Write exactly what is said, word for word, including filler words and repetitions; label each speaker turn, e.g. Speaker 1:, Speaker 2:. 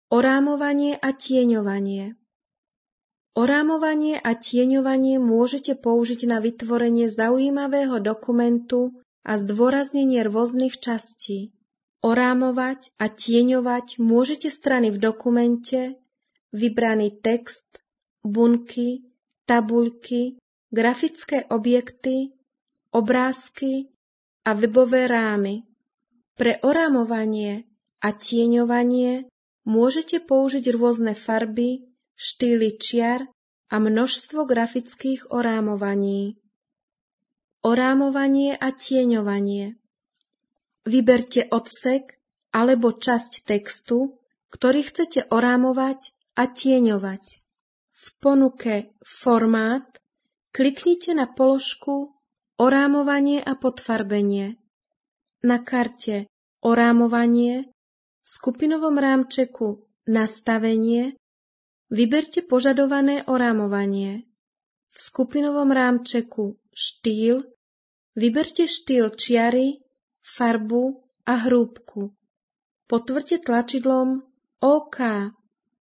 Speaker 1: Orámovanie a tieňovanie. Orámovanie a tieňovanie môžete použiť na vytvorenie zaujímavého dokumentu a zdôraznenie rôznych častí. Orámovať a tieňovať môžete strany v dokumente, vybraný text, bunky, tabuľky, grafické objekty, obrázky a webové rámy. Pre orámovanie a tieňovanie môžete použiť rôzne farby, štýly čiar a množstvo grafických orámovaní. Orámovanie a tieňovanie. Vyberte odsek alebo časť textu, ktorý chcete orámovať a tieňovať. V ponuke Formát kliknite na položku Orámovanie a podfarbenie. Na karte Orámovanie v skupinovom rámčeku Nastavenie vyberte požadované orámovanie. V skupinovom rámčeku Štýl vyberte štýl čiary, farbu a hrúbku. Potvrďte tlačidlom OK.